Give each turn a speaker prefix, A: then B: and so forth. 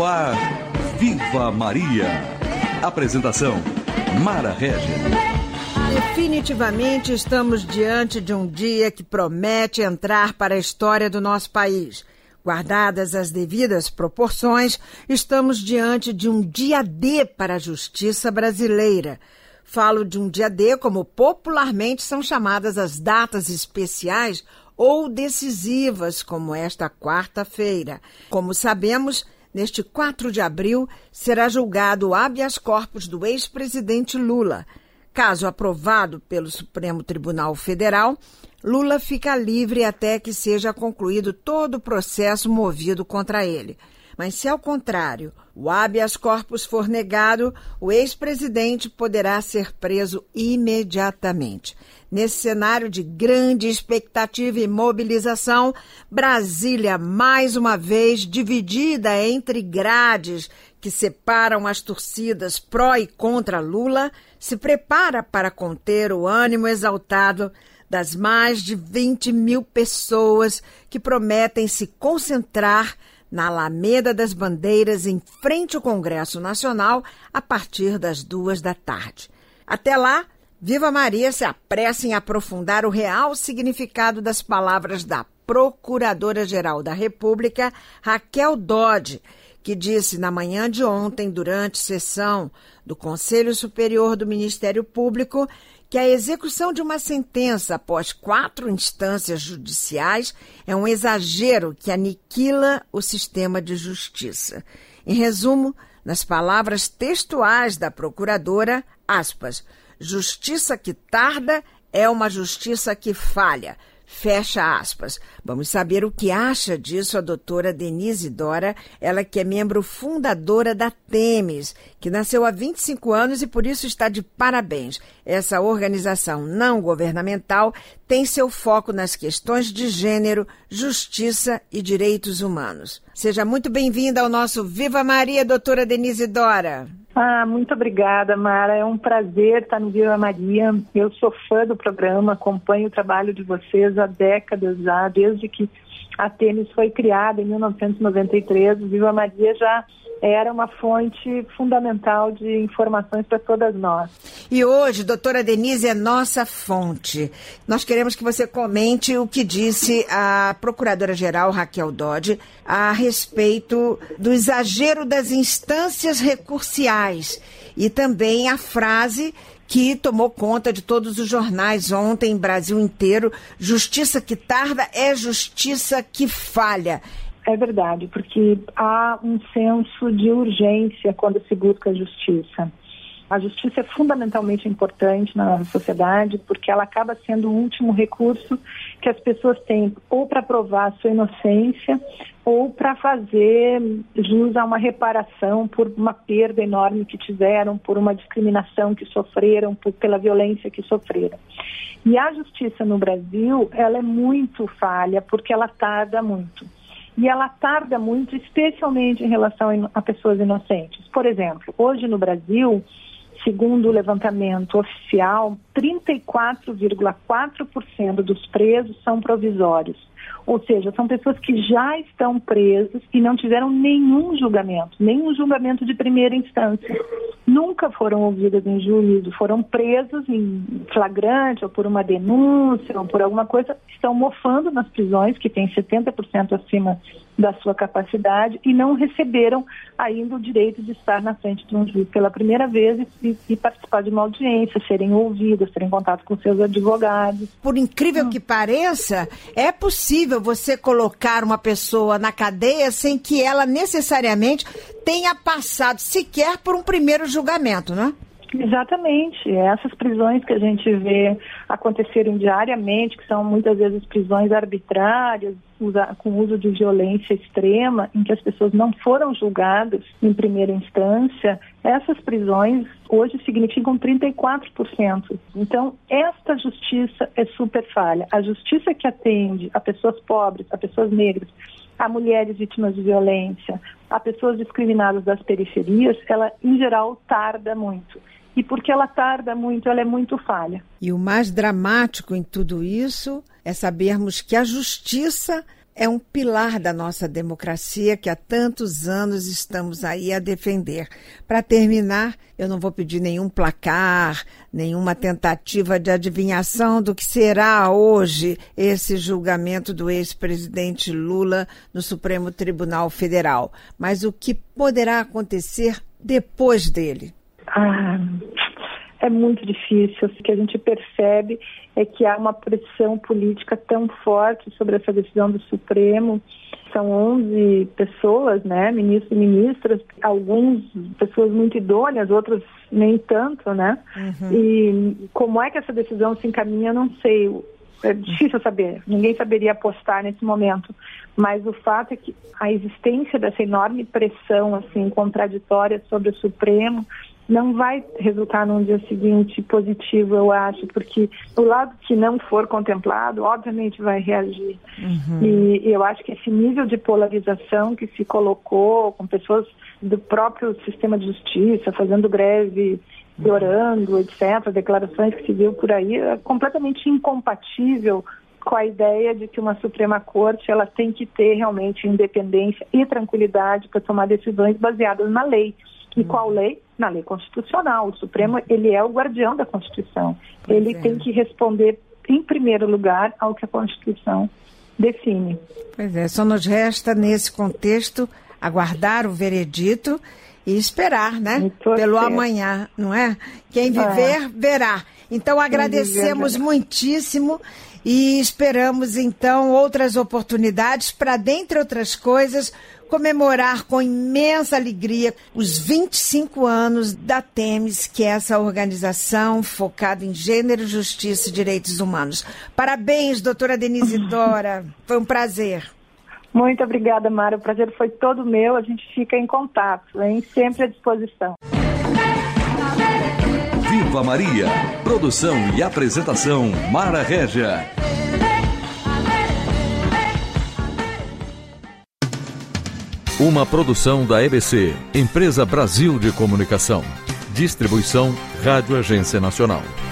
A: No ar, Viva Maria. Apresentação, Mara Regis.
B: Definitivamente estamos diante de um dia que promete entrar para a história do nosso país. Guardadas as devidas proporções, estamos diante de um dia D para a justiça brasileira. Falo de um dia D como popularmente são chamadas as datas especiais ou decisivas, como esta quarta-feira. Como sabemos, neste 4 de abril será julgado o habeas corpus do ex-presidente Lula. Caso aprovado pelo Supremo Tribunal Federal, Lula fica livre até que seja concluído todo o processo movido contra ele. Mas se, ao contrário, o habeas corpus for negado, o ex-presidente poderá ser preso imediatamente. Nesse cenário de grande expectativa e mobilização, Brasília, mais uma vez, dividida entre grades que separam as torcidas pró e contra Lula, se prepara para conter o ânimo exaltado das mais de 20 mil pessoas que prometem se concentrar na Alameda das Bandeiras, em frente ao Congresso Nacional, a partir das 14h. Até lá, Viva Maria se apressa em aprofundar o real significado das palavras da Procuradora-Geral da República, Raquel Dodge, que disse na manhã de ontem, durante sessão do Conselho Superior do Ministério Público, que a execução de uma sentença após 4 instâncias judiciais é um exagero que aniquila o sistema de justiça. Em resumo, nas palavras textuais da procuradora, aspas, justiça que tarda é uma justiça que falha. Fecha aspas. Vamos saber o que acha disso a doutora Denise Dora, ela que é membro fundadora da Temis, que nasceu há 25 anos e por isso está de parabéns. Essa organização não governamental tem seu foco nas questões de gênero, justiça e direitos humanos. Seja muito bem-vinda ao nosso Viva Maria, doutora Denise Dora.
C: Muito obrigada, Mara. É um prazer estar no Viva Maria. Eu sou fã do programa, acompanho o trabalho de vocês há décadas já, desde que a Temis foi criada em 1993. O Viva Maria já era uma fonte fundamental de informações para todas nós.
B: E hoje, doutora Denise, é nossa fonte. Nós queremos que você comente o que disse a Procuradora-Geral Raquel Dodge a respeito do exagero das instâncias recursiais e também a frase que tomou conta de todos os jornais ontem, em Brasil inteiro, justiça que tarda é justiça que falha.
C: É verdade, porque há um senso de urgência quando se busca a justiça. A justiça é fundamentalmente importante na nossa sociedade porque ela acaba sendo o último recurso que as pessoas têm ou para provar a sua inocência ou para fazer jus a uma reparação por uma perda enorme que tiveram, por uma discriminação que sofreram, pela violência que sofreram. E a justiça no Brasil, ela é muito falha porque ela tarda muito. E ela tarda muito, especialmente em relação a pessoas inocentes. Por exemplo, hoje no Brasil, segundo o levantamento oficial, 34,4% dos presos são provisórios. Ou seja, são pessoas que já estão presas e não tiveram nenhum julgamento de primeira instância. Nunca foram ouvidas em juízo, foram presas em flagrante ou por uma denúncia ou por alguma coisa, estão mofando nas prisões, que tem 70% acima da sua capacidade, e não receberam ainda o direito de estar na frente de um juiz pela primeira vez e participar de uma audiência, serem ouvidas, terem contato com seus advogados.
B: Por incrível que pareça, é possível você colocar uma pessoa na cadeia sem que ela necessariamente tenha passado sequer por um primeiro julgamento, né?
C: Exatamente. Essas prisões que a gente vê acontecerem diariamente, que são muitas vezes prisões arbitrárias, com uso de violência extrema, em que as pessoas não foram julgadas em primeira instância, essas prisões hoje significam 34%. Então, esta justiça é super falha. A justiça que atende a pessoas pobres, a pessoas negras, a mulheres vítimas de violência, a pessoas discriminadas das periferias, ela, em geral, tarda muito. E porque ela tarda muito, ela é muito falha.
B: E o mais dramático em tudo isso é sabermos que a justiça é um pilar da nossa democracia que há tantos anos estamos aí a defender. Para terminar, eu não vou pedir nenhum placar, nenhuma tentativa de adivinhação do que será hoje esse julgamento do ex-presidente Lula no Supremo Tribunal Federal. Mas o que poderá acontecer depois dele?
C: É muito difícil. O que a gente percebe é que há uma pressão política tão forte sobre essa decisão do Supremo. São 11 pessoas, né, ministros e ministras, algumas pessoas muito idôneas, outras nem tanto, né? E como é que essa decisão se encaminha, eu não sei. É difícil saber, ninguém saberia apostar nesse momento. Mas o fato é que a existência dessa enorme pressão assim, contraditória sobre o Supremo não vai resultar num dia seguinte positivo, eu acho, porque o lado que não for contemplado, obviamente vai reagir. E eu acho que esse nível de polarização que se colocou com pessoas do próprio sistema de justiça, fazendo greve, orando, etc., declarações que se viu por aí, é completamente incompatível com a ideia de que uma Suprema Corte ela tem que ter realmente independência e tranquilidade para tomar decisões baseadas na lei. E qual lei? Na lei constitucional. O Supremo, ele é o guardião da Constituição. Ele tem que responder, em primeiro lugar, ao que a Constituição define.
B: Pois é, só nos resta, nesse contexto, aguardar o veredito e esperar, né? Pelo amanhã, não é? Quem viver, verá. Então, agradecemos muitíssimo e esperamos, então, outras oportunidades para, dentre outras coisas, comemorar com imensa alegria os 25 anos da Themis, que é essa organização focada em gênero, justiça e direitos humanos. Parabéns, doutora Denise Dora. Foi um prazer.
C: Muito obrigada, Mara. O prazer foi todo meu. A gente fica em contato, hein? Sempre à disposição.
A: Viva Maria. Produção e apresentação, Mara Régia. Uma produção da EBC, Empresa Brasil de Comunicação. Distribuição Rádio Agência Nacional.